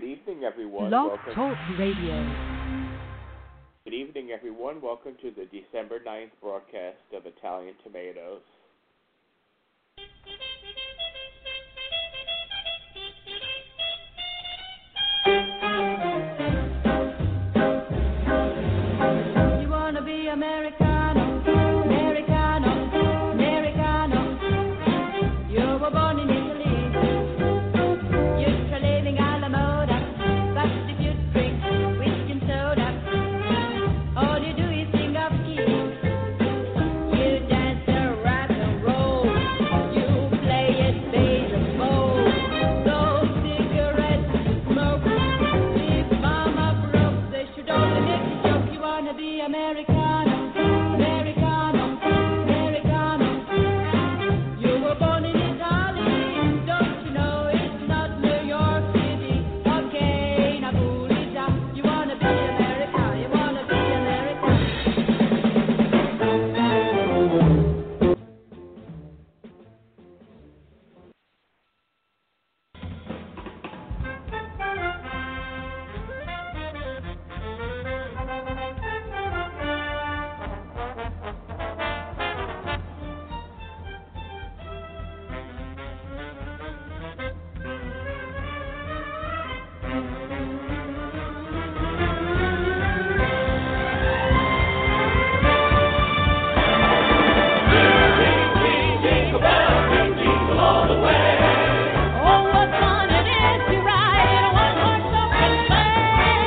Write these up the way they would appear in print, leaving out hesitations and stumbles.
evening, everyone. Blog Talk Radio. Good evening, everyone. Welcome to the December 9th broadcast of Italian Tomatoes. You wanna be Americano, Americano, Americano. You were born in Italy. Used to living alla moda. But if you drink whiskey and soda, all you do is think of cheese. You dance the rock and roll. You play it baseball. Those cigarettes you smoke. If mama broke, they should only make a joke. You wanna be Americano, Americano, Americano. You were born in Italy. Don't you know it's not New York City? Okay, Napulita. You wanna be America, you wanna be America. Oh, what fun it is to ride in a one-horse open sleigh.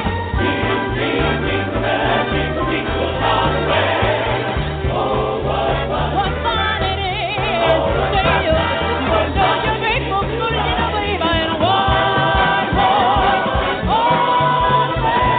What fun it is to sail through your great big school in a wave in a one-horse open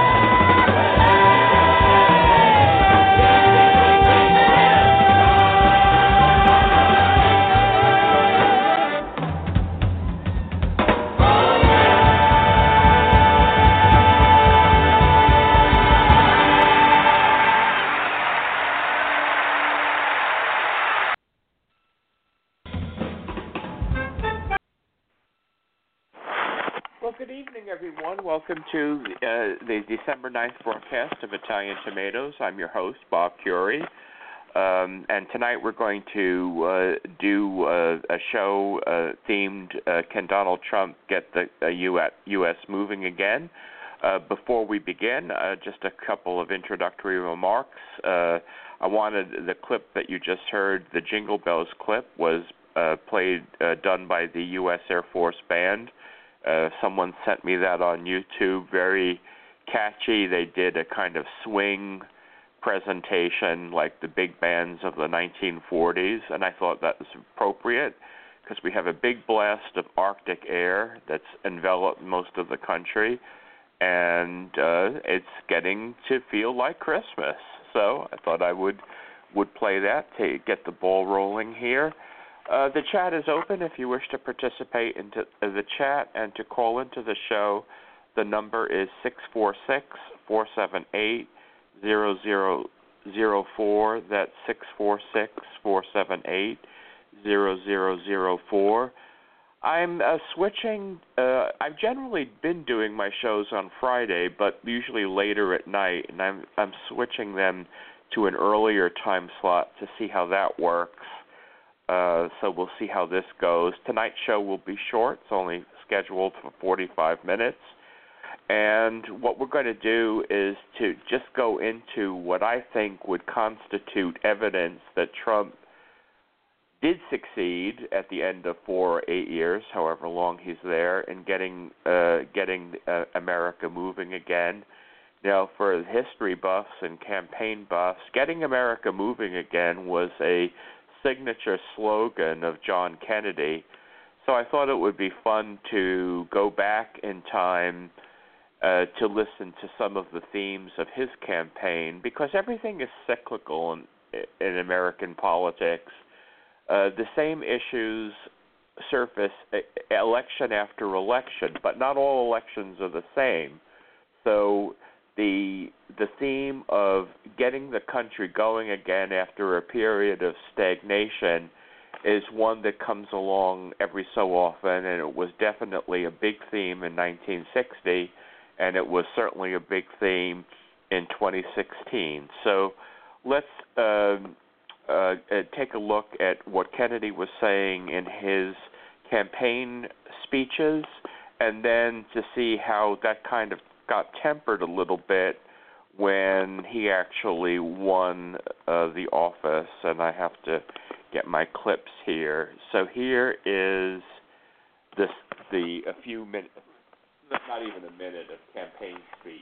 Well, good evening, everyone. Welcome to the December 9th broadcast of Italian Tomatoes. I'm your host, Bob Curie. And tonight we're going to do a show themed, Can Donald Trump Get the U.S. Moving Again? Before we begin, just a couple of introductory remarks. I wanted the clip that you just heard, the Jingle Bells clip, was done by the U.S. Air Force Band. Someone sent me that on YouTube. Very catchy. They did a kind of swing presentation like the big bands of the 1940s, and I thought that was appropriate because we have a big blast of Arctic air that's enveloped most of the country, and it's getting to feel like Christmas. So I thought I would play that to get the ball rolling here. The chat is open if you wish to participate in the chat and to call into the show. The number is 646-478-0004. That's 646-478-0004. I'm switching. I've generally been doing my shows on Friday, but usually later at night, and I'm switching them to an earlier time slot to see how that works. So we'll see how this goes. Tonight's show will be short. It's only scheduled for 45 minutes. And what we're going to do is to just go into what I think would constitute evidence that Trump did succeed at the end of 4 or 8 years, however long he's there, in getting America moving again. Now, for history buffs and campaign buffs, getting America moving again was a signature slogan of John Kennedy. So I thought it would be fun to go back in time to listen to some of the themes of his campaign, because everything is cyclical in American politics. The same issues surface election after election, but not all elections are the same. So the theme of getting the country going again after a period of stagnation is one that comes along every so often, and it was definitely a big theme in 1960, and it was certainly a big theme in 2016. So let's take a look at what Kennedy was saying in his campaign speeches, and then to see how that kind of got tempered a little bit when he actually won the office. And I have to get my clips here. So here is a few minutes, not even a minute, of campaign speech.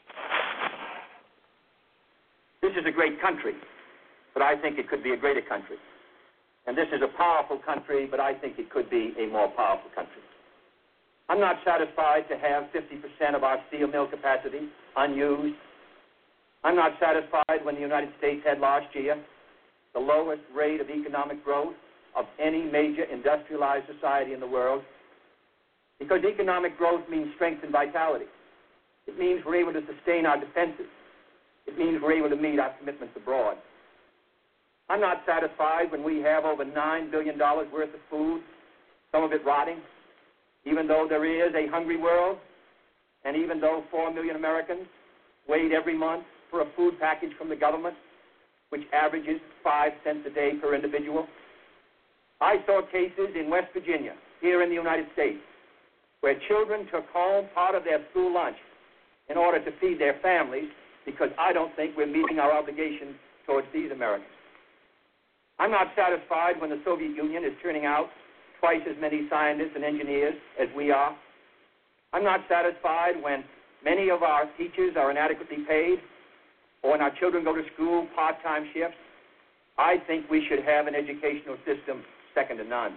This is a great country, but I think it could be a greater country. And this is a powerful country, but I think it could be a more powerful country. I'm not satisfied to have 50% of our steel mill capacity unused. I'm not satisfied when the United States had last year the lowest rate of economic growth of any major industrialized society in the world, because economic growth means strength and vitality. It means we're able to sustain our defenses. It means we're able to meet our commitments abroad. I'm not satisfied when we have over $9 billion worth of food, some of it rotting, even though there is a hungry world, and even though 4 million Americans wait every month for a food package from the government, which averages 5 cents a day per individual. I saw cases in West Virginia, here in the United States, where children took home part of their school lunch in order to feed their families, because I don't think we're meeting our obligations towards these Americans. I'm not satisfied when the Soviet Union is turning out twice as many scientists and engineers as we are. I'm not satisfied when many of our teachers are inadequately paid, or when our children go to school part-time shifts. I think we should have an educational system second to none.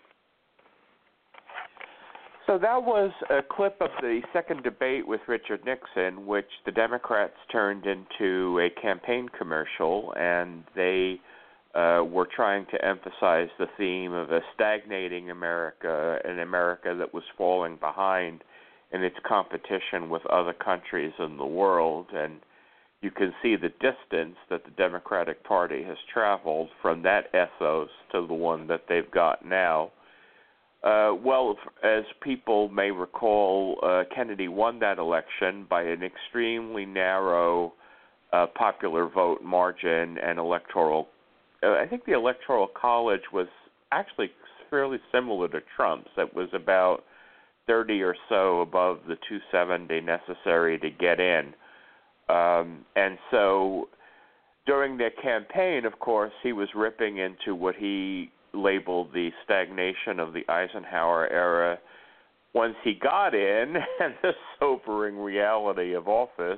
So that was a clip of the second debate with Richard Nixon, which the Democrats turned into a campaign commercial, and they were trying to emphasize the theme of a stagnating America, an America that was falling behind in its competition with other countries in the world. And you can see the distance that the Democratic Party has traveled from that ethos to the one that they've got now. Well, as people may recall, Kennedy won that election by an extremely narrow popular vote margin and electoral. I think the Electoral College was actually fairly similar to Trump's. It was about 30 or so above the 270 necessary to get in. And so during their campaign, of course, he was ripping into what he labeled the stagnation of the Eisenhower era. Once he got in and the sobering reality of office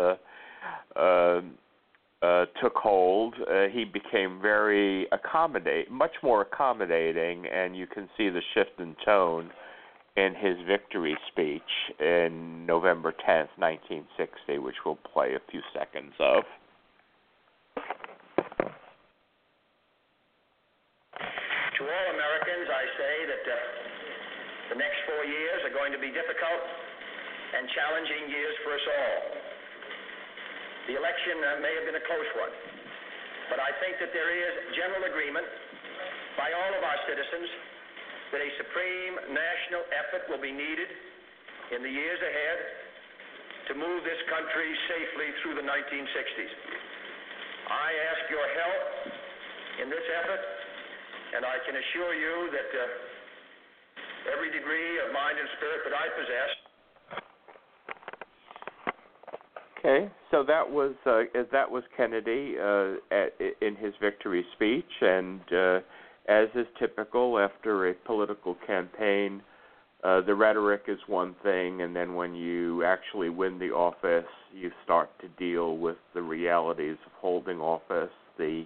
took hold, he became much more accommodating, and you can see the shift in tone in his victory speech in November 10th, 1960, which we'll play a few seconds of. To all Americans, I say that the next 4 years are going to be difficult and challenging years for us all. The election may have been a close one, but I think that there is general agreement by all of our citizens that a supreme national effort will be needed in the years ahead to move this country safely through the 1960s. I ask your help in this effort, and I can assure you that every degree of mind and spirit that I possess. Okay, so that was Kennedy in his victory speech, and as is typical after a political campaign, the rhetoric is one thing, and then when you actually win the office, you start to deal with the realities of holding office, the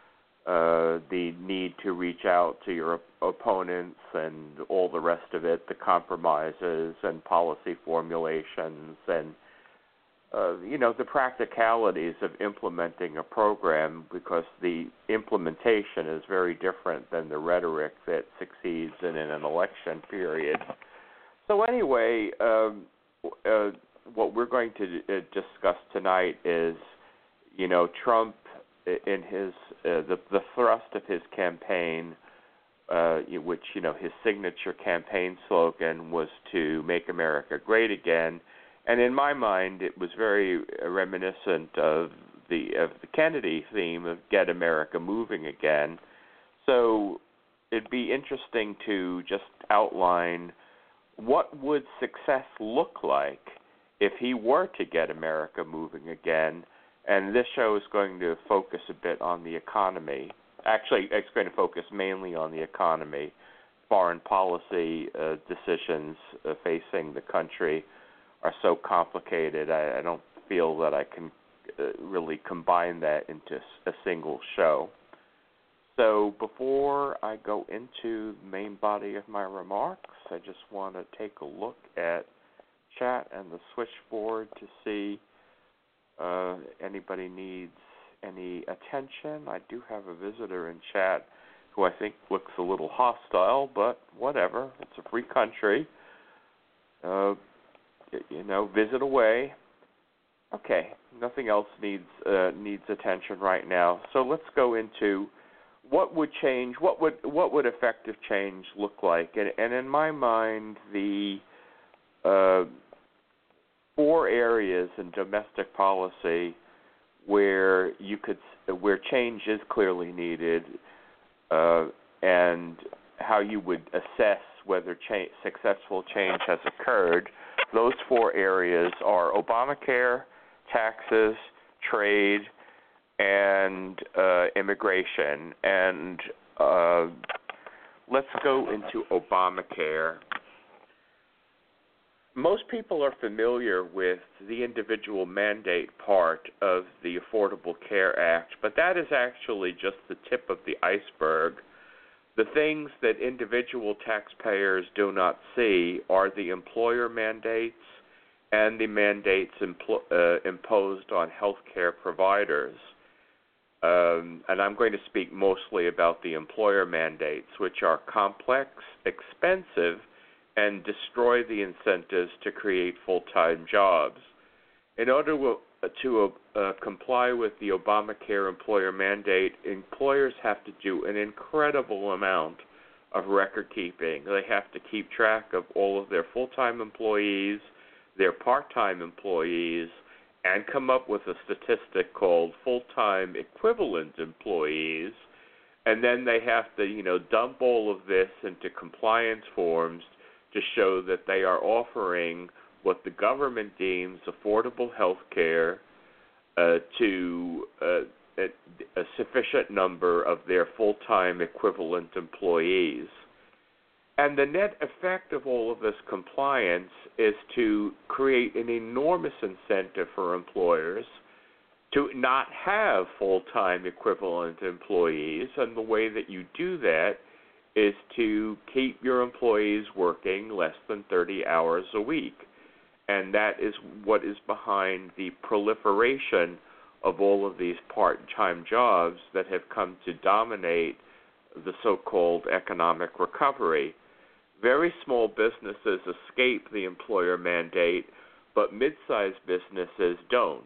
need to reach out to your opponents and all the rest of it, the compromises and policy formulations, and the practicalities of implementing a program, because the implementation is very different than the rhetoric that succeeds in an election period. So anyway, what we're going to discuss tonight is, Trump in his the thrust of his campaign which, his signature campaign slogan was to make America great again. And in my mind, it was very reminiscent of the Kennedy theme of Get America Moving Again. So it'd be interesting to just outline what would success look like if he were to get America moving again. And this show is going to focus a bit on the economy. Actually, it's going to focus mainly on the economy. Foreign policy decisions facing the country are so complicated, I don't feel that I can really combine that into a single show. So before I go into the main body of my remarks, I just want to take a look at chat and the switchboard to see anybody needs any attention. I do have a visitor in chat who I think looks a little hostile, but whatever. It's a free country. Visit away. Okay, nothing else needs attention right now. So let's go into what would change. What would effective change look like? And in my mind, the 4 areas in domestic policy where change is clearly needed, and how you would assess whether successful change has occurred. Those 4 areas are Obamacare, taxes, trade, and immigration. And let's go into Obamacare. Most people are familiar with the individual mandate part of the Affordable Care Act, but that is actually just the tip of the iceberg. The things that individual taxpayers do not see are the employer mandates and the mandates imposed on healthcare providers. And I'm going to speak mostly about the employer mandates, which are complex, expensive, and destroy the incentives to create full-time jobs. In order to comply with the Obamacare employer mandate, employers have to do an incredible amount of record keeping. They have to keep track of all of their full-time employees, their part-time employees, and come up with a statistic called full-time equivalent employees. And then they have to, dump all of this into compliance forms to show that they are offering what the government deems affordable health care to a sufficient number of their full-time equivalent employees. And the net effect of all of this compliance is to create an enormous incentive for employers to not have full-time equivalent employees. And the way that you do that is to keep your employees working less than 30 hours a week. And that is what is behind the proliferation of all of these part-time jobs that have come to dominate the so-called economic recovery. Very small businesses escape the employer mandate, but mid-sized businesses don't.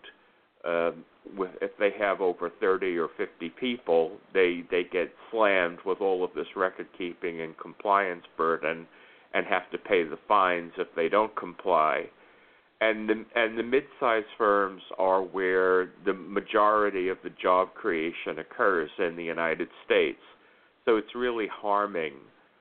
If they have over 30 or 50 people, they get slammed with all of this record-keeping and compliance burden and have to pay the fines if they don't comply. And the mid-sized firms are where the majority of the job creation occurs in the United States. So it's really harming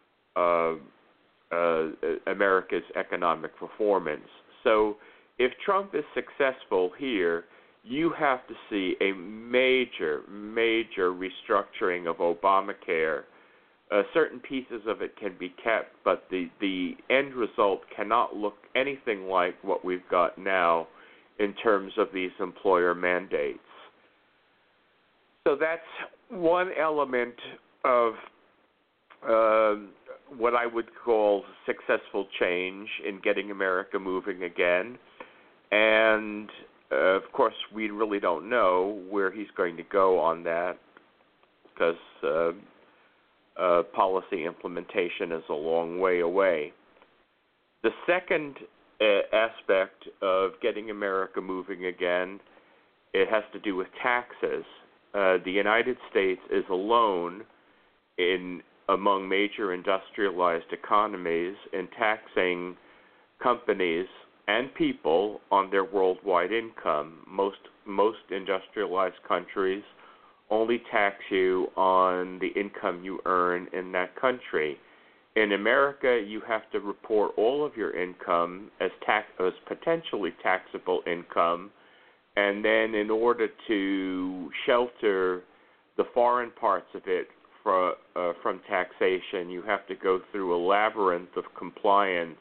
America's economic performance. So if Trump is successful here, you have to see a major restructuring of Obamacare. Certain pieces of it can be kept, but the end result cannot look anything like what we've got now in terms of these employer mandates. So that's one element of what I would call successful change in getting America moving again. And, of course, we really don't know where he's going to go on that because policy implementation is a long way away. The second aspect of getting America moving again, it has to do with taxes. The United States is alone in among major industrialized economies in taxing companies and people on their worldwide income. Most industrialized countries only tax you on the income you earn in that country. In America, you have to report all of your income as potentially taxable income, and then in order to shelter the foreign parts of it from taxation, you have to go through a labyrinth of compliance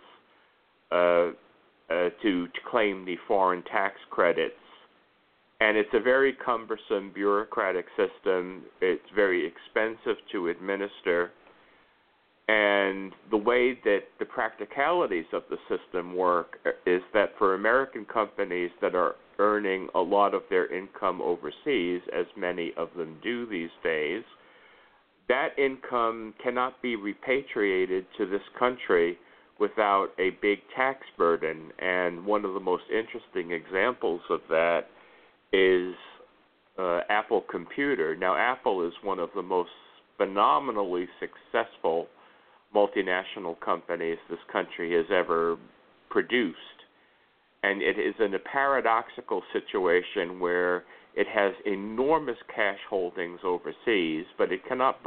to claim the foreign tax credits. And it's a very cumbersome bureaucratic system. It's very expensive to administer. And the way that the practicalities of the system work is that for American companies that are earning a lot of their income overseas, as many of them do these days, that income cannot be repatriated to this country without a big tax burden. And one of the most interesting examples of that is Apple Computer. Now, Apple is one of the most phenomenally successful multinational companies this country has ever produced. And it is in a paradoxical situation where it has enormous cash holdings overseas, but it cannot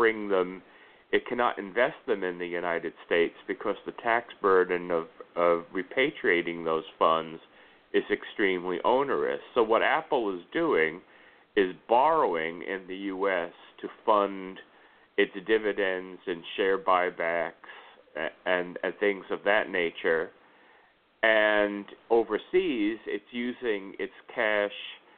invest them in the United States because the tax burden of repatriating those funds is extremely onerous. So what Apple is doing is borrowing in the U.S. to fund its dividends and share buybacks and things of that nature. And overseas, it's using its cash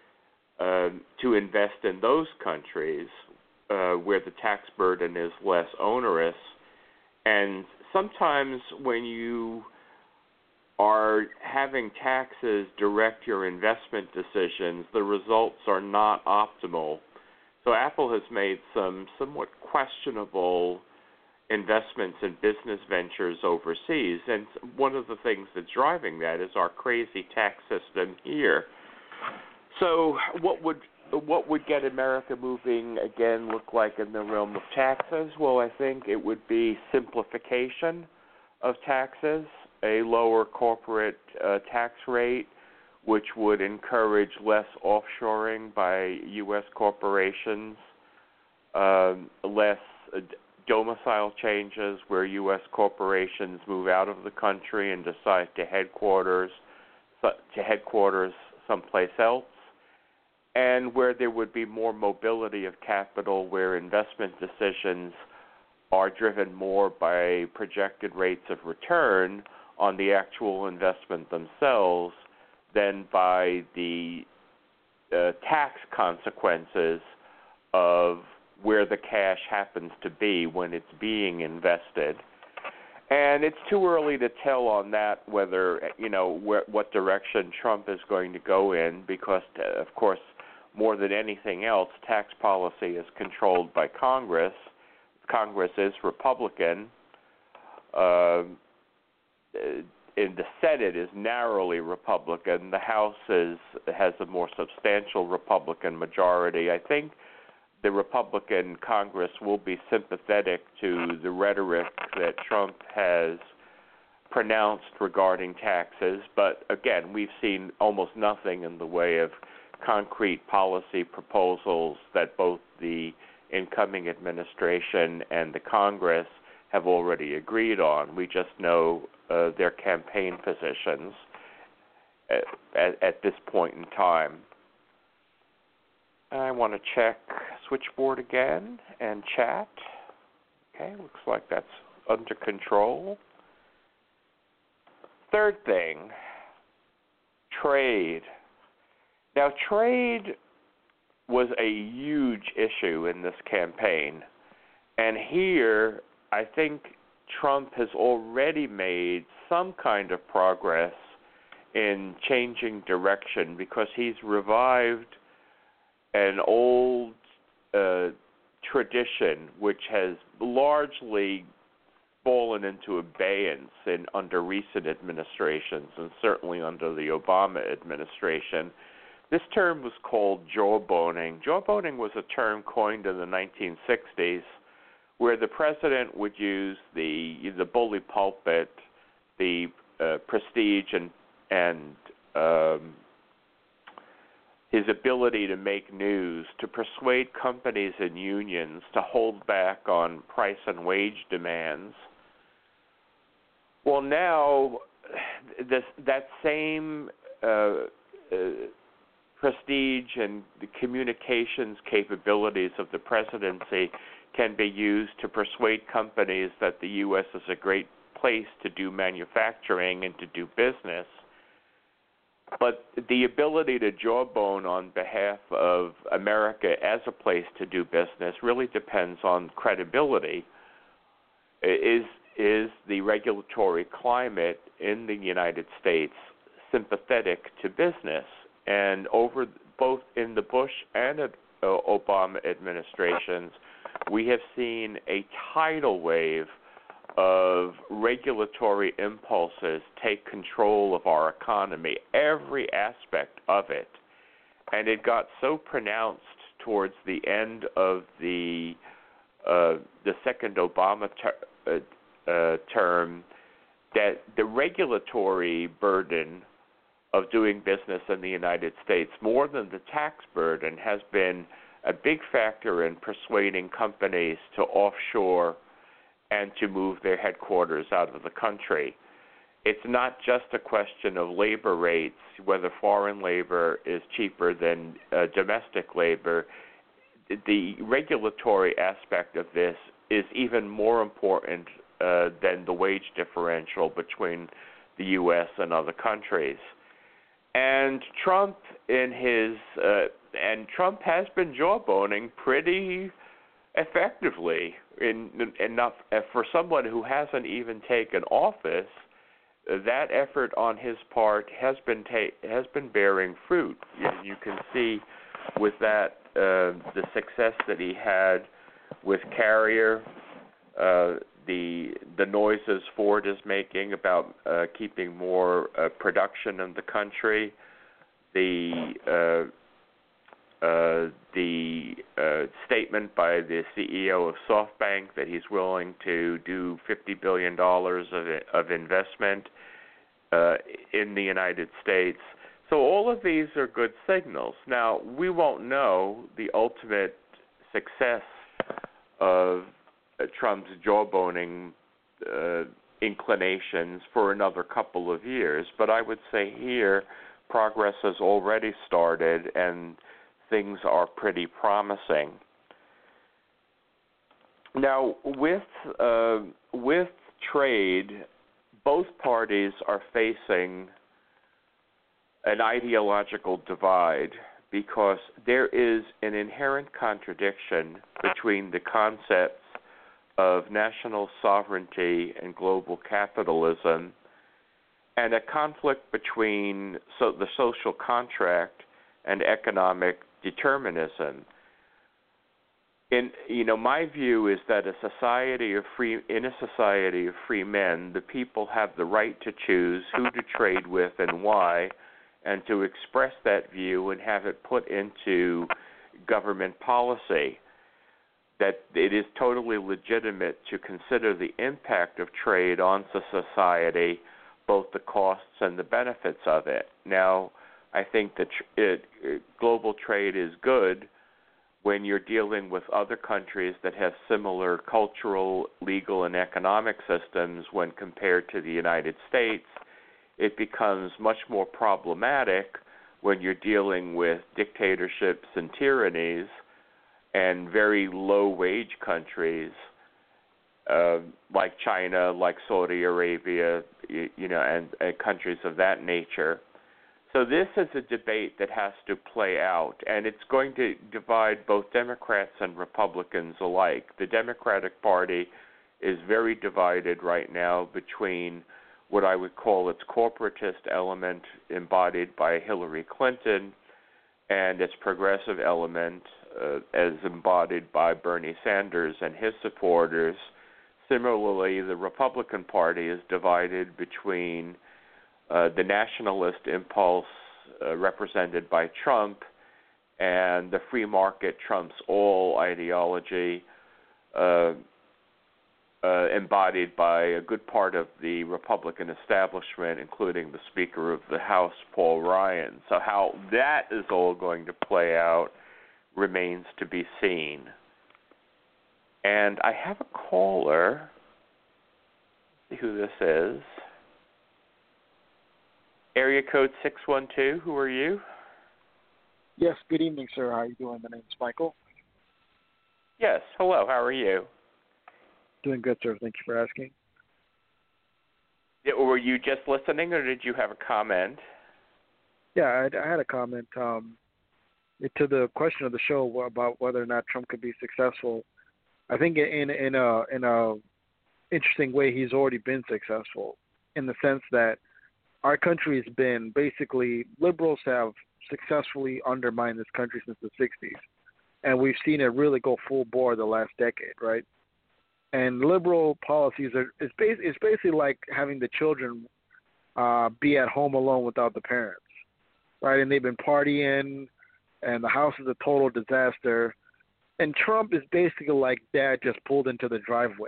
to invest in those countries where the tax burden is less onerous. And sometimes when you are having taxes direct your investment decisions, the results are not optimal. So Apple has made some somewhat questionable investments in business ventures overseas, and one of the things that's driving that is our crazy tax system here. So what would get America moving again look like in the realm of taxes? Well, I think it would be simplification of taxes, a lower corporate tax rate, which would encourage less offshoring by U.S. corporations, less domicile changes where U.S. corporations move out of the country and decide to headquarters someplace else, and where there would be more mobility of capital, where investment decisions are driven more by projected rates of return on the actual investment themselves than by the tax consequences of where the cash happens to be when it's being invested. And it's too early to tell on that whether, what direction Trump is going to go in because, of course, more than anything else, tax policy is controlled by Congress. Congress is Republican. In the Senate is narrowly Republican. The House has a more substantial Republican majority. I think the Republican Congress will be sympathetic to the rhetoric that Trump has pronounced regarding taxes, but again, we've seen almost nothing in the way of concrete policy proposals that both the incoming administration and the Congress have already agreed on. We just know their campaign positions at this point in time. I want to check switchboard again and chat. Okay, looks like that's under control. Third thing, trade. Now, trade was a huge issue in this campaign. And here, I think Trump has already made some kind of progress in changing direction because he's revived an old tradition which has largely fallen into abeyance under recent administrations and certainly under the Obama administration. This term was called jawboning. Jawboning was a term coined in the 1960s, where the president would use the bully pulpit, the prestige and his ability to make news, to persuade companies and unions to hold back on price and wage demands. Well, now that same prestige and the communications capabilities of the presidency can be used to persuade companies that the U.S. is a great place to do manufacturing and to do business. But the ability to jawbone on behalf of America as a place to do business really depends on credibility. Is the regulatory climate in the United States sympathetic to business? And over both in the Bush and Obama administrations, we have seen a tidal wave of regulatory impulses take control of our economy, every aspect of it. And it got so pronounced towards the end of the second Obama term that the regulatory burden of doing business in the United States, more than the tax burden, has been a big factor in persuading companies to offshore and to move their headquarters out of the country. It's not just a question of labor rates, whether foreign labor is cheaper than domestic labor. The regulatory aspect of this is even more important than the wage differential between the U.S. and other countries. And Trump Trump has been jawboning pretty effectively. Enough for someone who hasn't even taken office, that effort on his part has been bearing fruit. You can see with that the success that he had with Carrier, the noises Ford is making about keeping more production in the country, the statement by the CEO of SoftBank that he's willing to do $50 billion of investment in the United States. So all of these are good signals. Now, we won't know the ultimate success of Trump's jawboning inclinations for another couple of years, but I would say here progress has already started and things are pretty promising. Now, with trade, both parties are facing an ideological divide because there is an inherent contradiction between the concepts of national sovereignty and global capitalism, and a conflict between the social contract and economic determinism. My view is that in a society of free men, the people have the right to choose who to trade with and why, and to express that view and have it put into government policy. That it is totally legitimate to consider the impact of trade on society, both the costs and the benefits of it. Now, I think that global trade is good when you're dealing with other countries that have similar cultural, legal, and economic systems when compared to the United States. It becomes much more problematic when you're dealing with dictatorships and tyrannies and very low-wage countries like China, like Saudi Arabia, and countries of that nature. So this is a debate that has to play out, and it's going to divide both Democrats and Republicans alike. The Democratic Party is very divided right now between what I would call its corporatist element embodied by Hillary Clinton and its progressive element as embodied by Bernie Sanders and his supporters. Similarly, the Republican Party is divided between the nationalist impulse represented by Trump and the free market trumps all ideology embodied by a good part of the Republican establishment, including the Speaker of the House, Paul Ryan. So how that is all going to play out remains to be seen. And I have a caller. Let's see who this is. Area code 612, who are you? Yes, good evening, sir. How are you doing? My name is Michael. Yes, hello, how are you? Doing good, sir. Thank you for asking. Yeah, were you just listening, or did you have a comment? Yeah, I had a comment to the question of the show about whether or not Trump could be successful. I think in a interesting way, he's already been successful in the sense that our country has been basically, liberals have successfully undermined this country since the 60s. And we've seen it really go full bore the last decade, right? And liberal policies it's basically like having the children be at home alone without the parents, right? And they've been partying, and the house is a total disaster. And Trump is basically like dad just pulled into the driveway.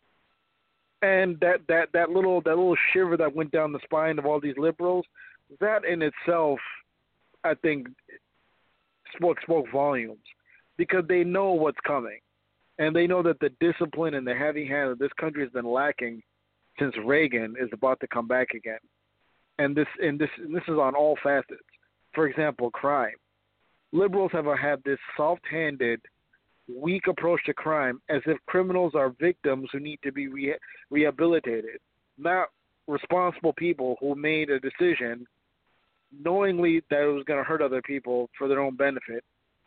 And that little shiver that went down the spine of all these liberals, that in itself, I think, spoke volumes, because they know what's coming. And they know that the discipline and the heavy hand that this country has been lacking since Reagan is about to come back again. And this is on all facets. For example, crime. Liberals have had this soft-handed, weak approach to crime, as if criminals are victims who need to be rehabilitated, not responsible people who made a decision knowingly that it was going to hurt other people for their own benefit.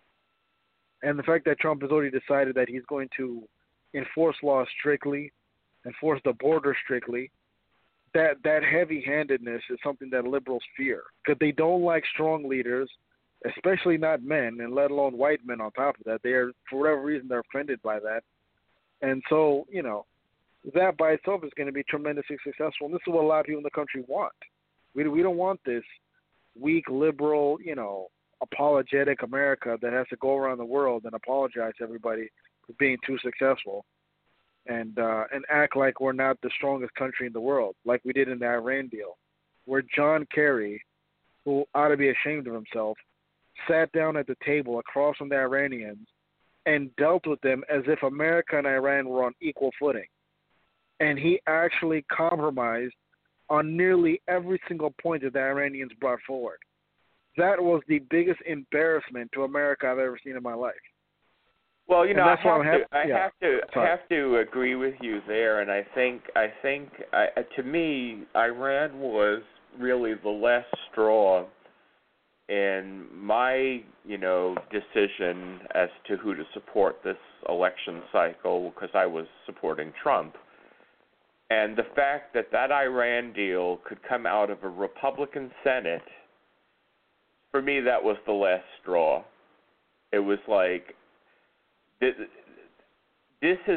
And the fact that Trump has already decided that he's going to enforce laws strictly, enforce the border strictly, that heavy-handedness is something that liberals fear, because they don't like strong leaders, especially not men, and let alone white men on top of that. They are, for whatever reason, they're offended by that. And so, that by itself is going to be tremendously successful. And this is what a lot of people in the country want. We don't want this weak, liberal, apologetic America that has to go around the world and apologize to everybody for being too successful and act like we're not the strongest country in the world, like we did in the Iran deal, where John Kerry, who ought to be ashamed of himself, sat down at the table across from the Iranians and dealt with them as if America and Iran were on equal footing. And he actually compromised on nearly every single point that the Iranians brought forward. That was the biggest embarrassment to America I've ever seen in my life. Well, I have to agree with you there, and I think to me, Iran was really the last straw in my, decision as to who to support this election cycle, because I was supporting Trump. And the fact that Iran deal could come out of a Republican Senate, for me, that was the last straw. It was like, this is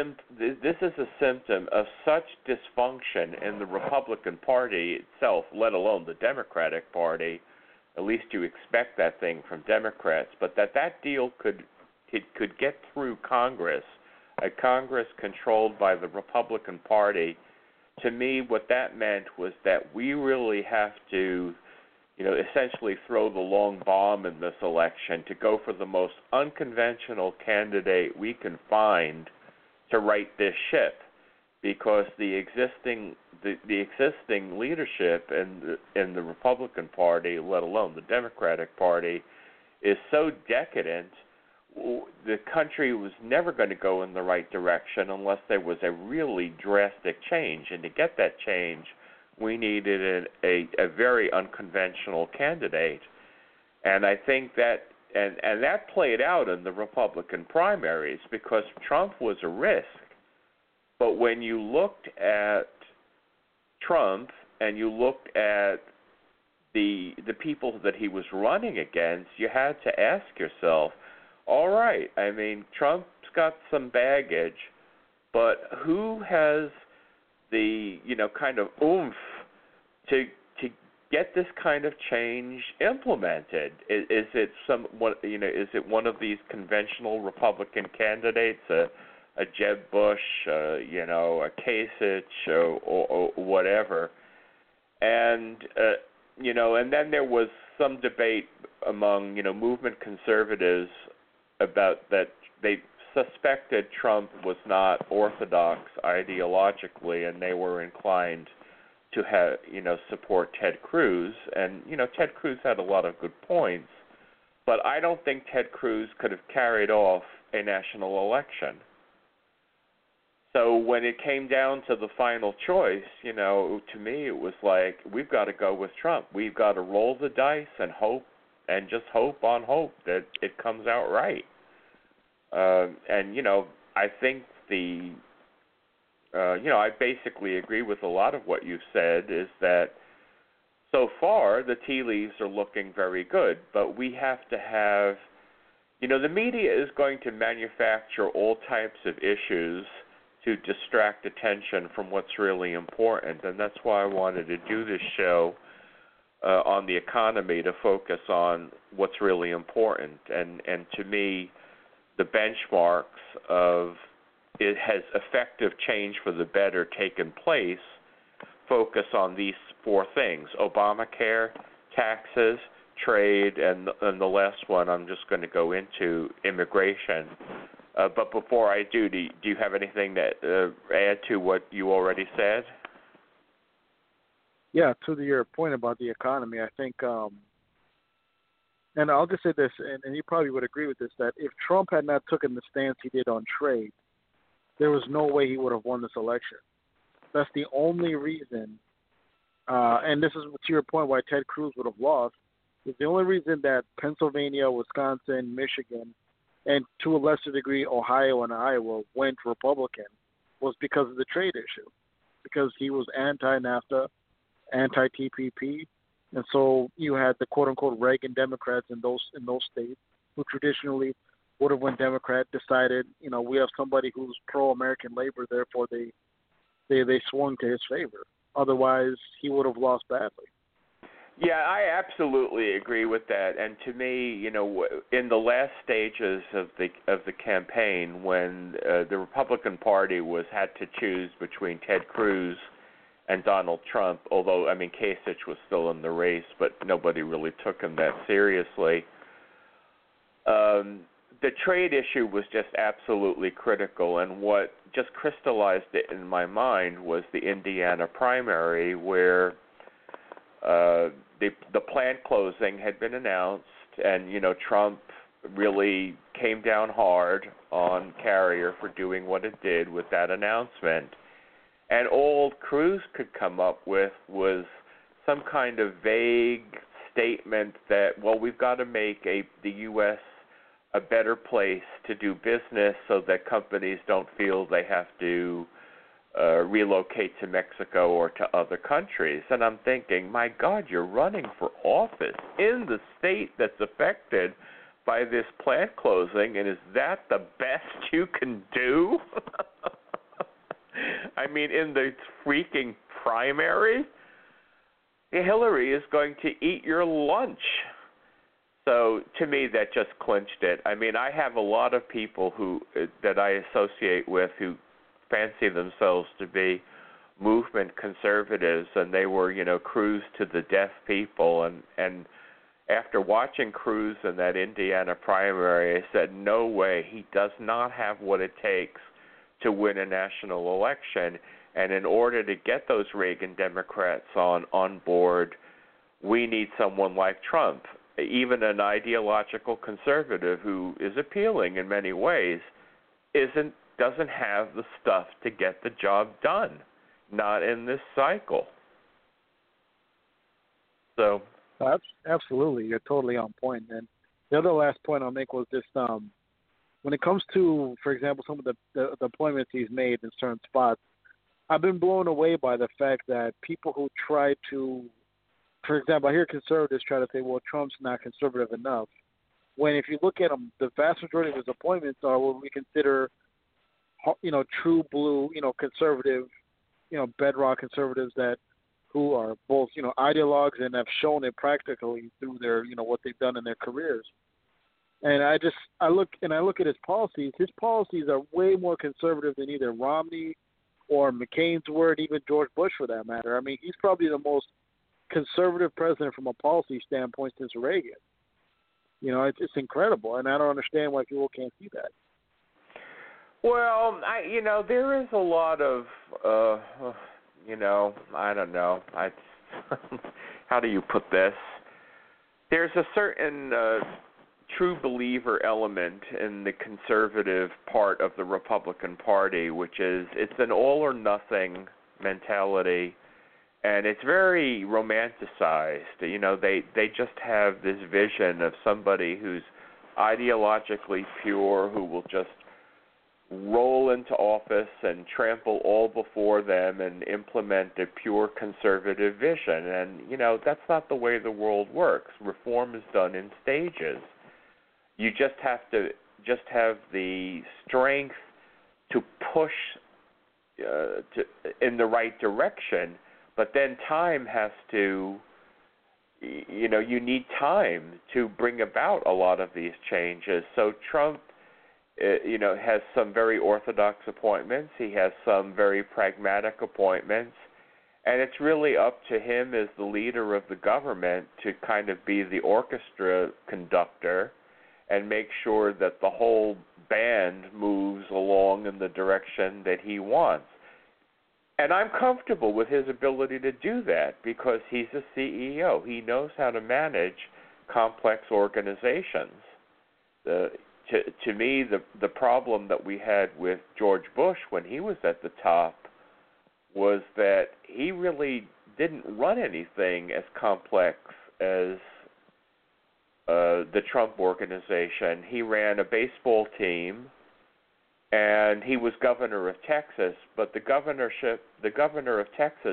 a symptom of such dysfunction in the Republican Party itself, let alone the Democratic Party. At least you expect that thing from Democrats, but that deal could get through Congress, a Congress controlled by the Republican Party. To me, what that meant was that we really have to, essentially throw the long bomb in this election to go for the most unconventional candidate we can find to right this ship, because the existing leadership in the Republican Party, let alone the Democratic Party, is so decadent. The country was never going to go in the right direction unless there was a really drastic change, and to get that change, we needed a very unconventional candidate. And I think that and that played out in the Republican primaries, because Trump was a risk. But when you looked at Trump and you looked at the people that he was running against, you had to ask yourself, all right, I mean, Trump's got some baggage, but who has the, kind of oomph to get this kind of change implemented? Is it one of these conventional Republican candidates, a a Jeb Bush, a Kasich, or whatever. And, and then there was some debate among, movement conservatives about that they suspected Trump was not orthodox ideologically, and they were inclined to have, support Ted Cruz. And, Ted Cruz had a lot of good points, but I don't think Ted Cruz could have carried off a national election. So when it came down to the final choice, to me it was like, we've got to go with Trump. We've got to roll the dice and hope, and just hope on hope that it comes out right. I think I basically agree with a lot of what you've said, is that so far the tea leaves are looking very good, but we have to have, the media is going to manufacture all types of issues to distract attention from what's really important, and that's why I wanted to do this show on the economy, to focus on what's really important. And to me, the benchmarks of it has effective change for the better taken place focus on these four things: Obamacare, taxes, trade, and the last one I'm just going to go into, immigration. But before I do you have anything to add to what you already said? Yeah, to your point about the economy, I think, and I'll just say this, and you probably would agree with this, that if Trump had not taken the stance he did on trade, there was no way he would have won this election. That's the only reason, and this is to your point why Ted Cruz would have lost, is the only reason that Pennsylvania, Wisconsin, Michigan, and to a lesser degree Ohio and Iowa went Republican was because of the trade issue, because he was anti-NAFTA, anti-TPP, and so you had the quote-unquote Reagan Democrats in those states who traditionally would have, when Democrat decided, we have somebody who's pro-American labor, therefore they swung to his favor. Otherwise, he would have lost badly. Yeah, I absolutely agree with that. And to me, in the last stages of the campaign, when the Republican Party had to choose between Ted Cruz and Donald Trump, although Kasich was still in the race, but nobody really took him that seriously. The trade issue was just absolutely critical, and what just crystallized it in my mind was the Indiana primary, where the plant closing had been announced, and Trump really came down hard on Carrier for doing what it did with that announcement. And all Cruz could come up with was some kind of vague statement that, well, we've got to make the U.S. a better place to do business so that companies don't feel they have to relocate to Mexico or to other countries. And I'm thinking, my God, you're running for office in the state that's affected by this plant closing, and is that the best you can do? In the freaking primary, Hillary is going to eat your lunch. So to me, that just clinched it. I have a lot of people that I associate with who fancy themselves to be movement conservatives, and they were, Cruz to the deaf people. And after watching Cruz in that Indiana primary, I said, no way, he does not have what it takes to win a national election. And in order to get those Reagan Democrats on board, we need someone like Trump. Even an ideological conservative who is appealing in many ways doesn't have the stuff to get the job done. Not in this cycle. So absolutely, you're totally on point. And the other last point I'll make was this: when it comes to, for example, some of the appointments he's made in certain spots, I've been blown away by the fact that people who try to, for example, I hear conservatives try to say, well, Trump's not conservative enough. When if you look at him, the vast majority of his appointments are what we consider, true blue, conservative, bedrock conservatives who are both, ideologues and have shown it practically through their, what they've done in their careers. And I look at his policies. His policies are way more conservative than either Romney or McCain's were, and even George Bush for that matter. I mean, he's probably the most conservative president from a policy standpoint since Reagan. You know, it's incredible, and I don't understand why people can't see that. Well, there is a lot of, I don't know. How do you put this? There's a certain true believer element in the conservative part of the Republican Party, which is it's an all or nothing mentality, and it's very romanticized. You know, they just have this vision of somebody who's ideologically pure, who will just roll into office and trample all before them and implement a pure conservative vision. And, that's not the way the world works. Reform is done in stages. You just have to have the strength to push in the right direction, but then time has to, you need time to bring about a lot of these changes. So Trump, has some very orthodox appointments. He has some very pragmatic appointments. And it's really up to him as the leader of the government to kind of be the orchestra conductor and make sure that the whole band moves along in the direction that he wants. And I'm comfortable with his ability to do that because he's a CEO. He knows how to manage complex organizations. To me, the problem that we had with George Bush when he was at the top was that he really didn't run anything as complex as the Trump organization. He ran a baseball team, and he was governor of Texas. But the governor of Texas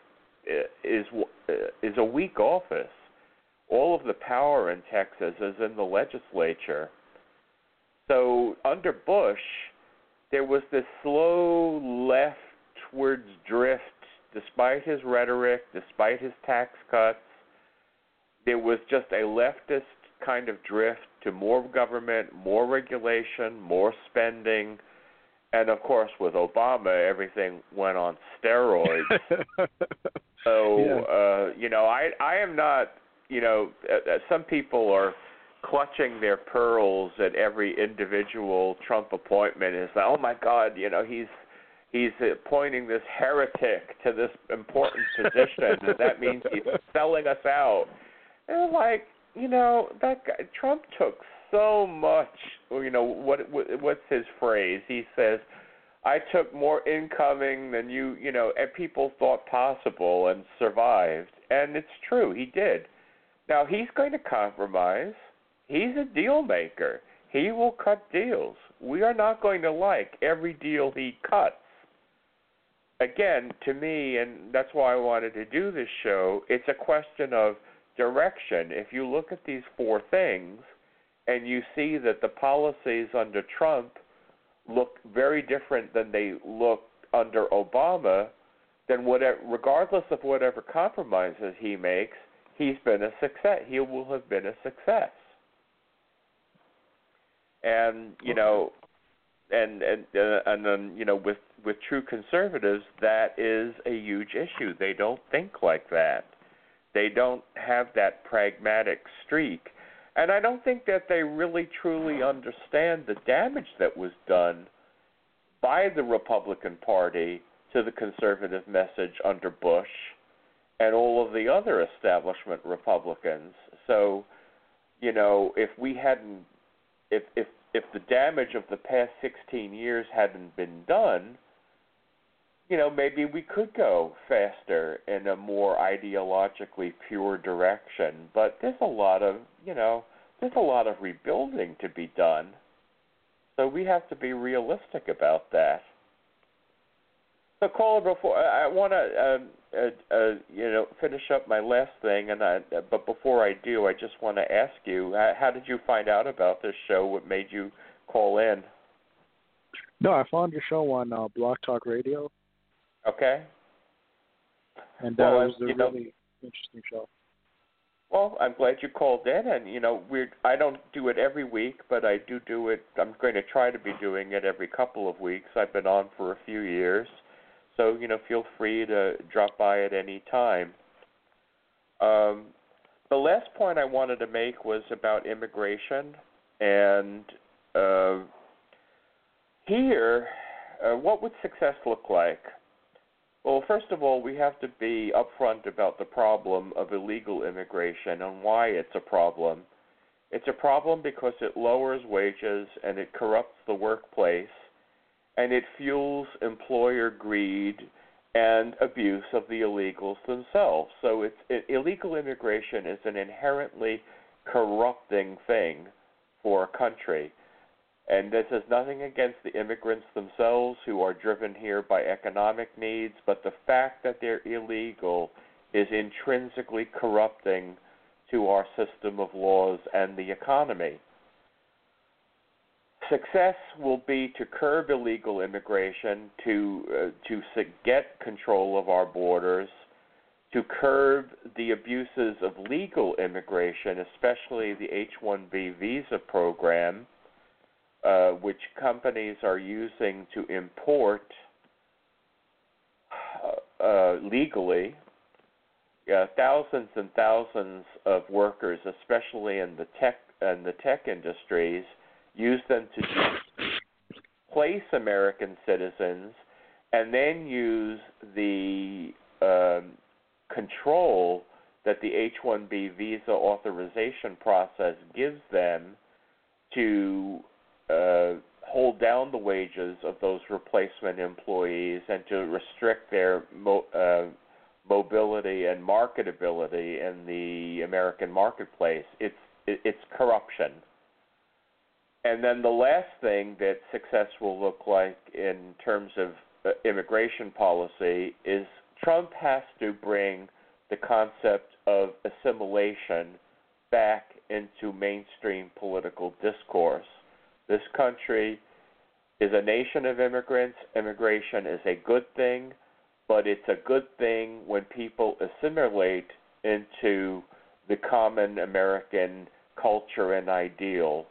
is a weak office. All of the power in Texas is in the legislature. So under Bush, there was this slow leftwards drift, despite his rhetoric, despite his tax cuts. There was just a leftist kind of drift to more government, more regulation, more spending. And, of course, with Obama, everything went on steroids. So, I am not, some people are clutching their pearls at every individual Trump appointment. Is like, oh, my God, he's appointing this heretic to this important position, and that means he's selling us out. And like, that guy, Trump took so much, what's his phrase? He says, I took more incoming than and people thought possible and survived. And it's true, he did. Now, he's going to compromise. He's a deal maker. He will cut deals. We are not going to like every deal he cuts. Again, to me, and that's why I wanted to do this show, it's a question of direction. If you look at these four things and you see that the policies under Trump look very different than they looked under Obama, then regardless of whatever compromises he makes, he's been a success. He will have been a success. And and then with true conservatives, that is a huge issue. They don't think like that. They don't have that pragmatic streak. And I don't think that they really truly understand the damage that was done by the Republican Party to the conservative message under Bush and all of the other establishment Republicans. So, if we hadn't, if the damage of the past 16 years hadn't been done, maybe we could go faster in a more ideologically pure direction. But there's a lot of, rebuilding to be done. So we have to be realistic about that. So, caller, before I want to, finish up my last thing, but before I do, I just want to ask you, how did you find out about this show? What made you call in? No, I found your show on Blog Talk Radio. Okay. And it was a really interesting show. Well, I'm glad you called in, and I don't do it every week, but I do it. I'm going to try to be doing it every couple of weeks. I've been on for a few years, so feel free to drop by at any time. The last point I wanted to make was about immigration, and here, what would success look like? Well, first of all, we have to be upfront about the problem of illegal immigration and why it's a problem. It's a problem because it lowers wages and it corrupts the workplace, and it fuels employer greed and abuse of the illegals themselves. So illegal immigration is an inherently corrupting thing for a country. And this is nothing against the immigrants themselves who are driven here by economic needs, but the fact that they're illegal is intrinsically corrupting to our system of laws and the economy. Success will be to curb illegal immigration, to get control of our borders, to curb the abuses of legal immigration, especially the H-1B visa program, which companies are using to import legally. Thousands and thousands of workers, especially in the tech industries, use them to place American citizens, and then use the control that the H-1B visa authorization process gives them to hold down the wages of those replacement employees and to restrict their mobility and marketability in the American marketplace. It's corruption. And then the last thing that success will look like in terms of immigration policy is Trump has to bring the concept of assimilation back into mainstream political discourse. This country is a nation of immigrants. Immigration is a good thing, but it's a good thing when people assimilate into the common American culture and ideal.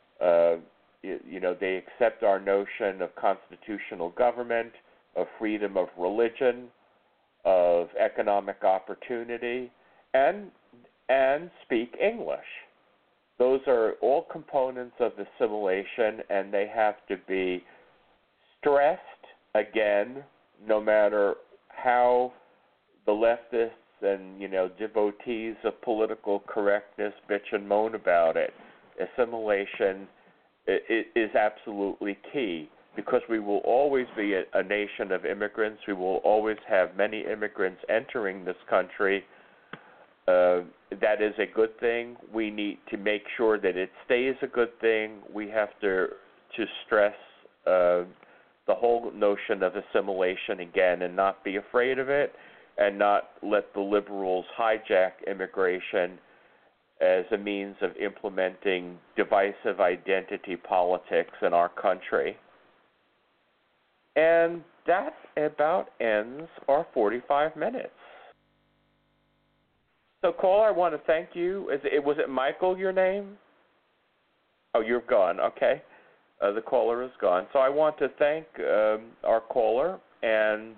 They accept our notion of constitutional government, of freedom of religion, of economic opportunity, and speak English. Those are all components of assimilation, and they have to be stressed, again, no matter how the leftists and, devotees of political correctness bitch and moan about it. Assimilation is absolutely key, because we will always be a nation of immigrants. We will always have many immigrants entering this country. That is a good thing. We need to make sure that it stays a good thing. We have to stress the whole notion of assimilation again, and not be afraid of it, and not let the liberals hijack immigration as a means of implementing divisive identity politics in our country. And that about ends our 45 minutes. So, caller, I want to thank you. Was it Michael, your name? Oh, you're gone. Okay. The caller is gone. So I want to thank our caller, and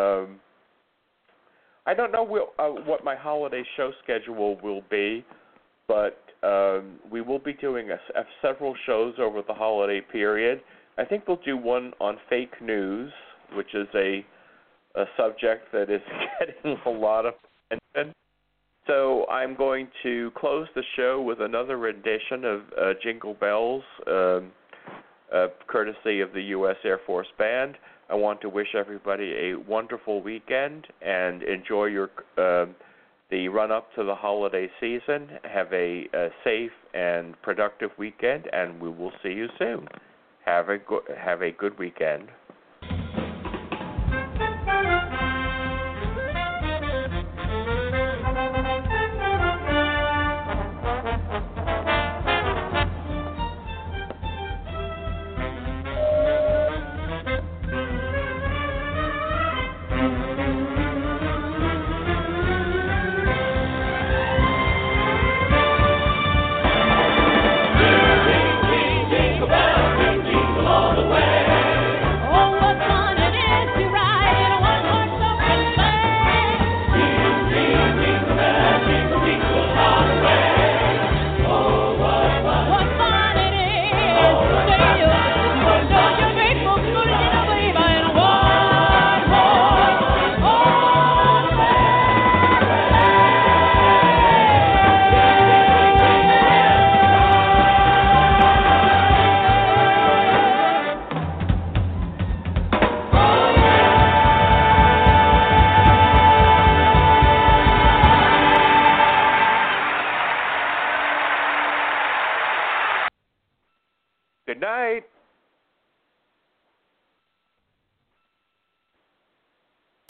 I don't know what my holiday show schedule will be, but we will be doing several shows over the holiday period. I think we'll do one on fake news, which is a subject that is getting a lot of attention. So I'm going to close the show with another rendition of Jingle Bells, courtesy of the U.S. Air Force Band. I want to wish everybody a wonderful weekend and enjoy the run-up to the holiday season. Have a safe and productive weekend, and we will see you soon. Have a good weekend. night.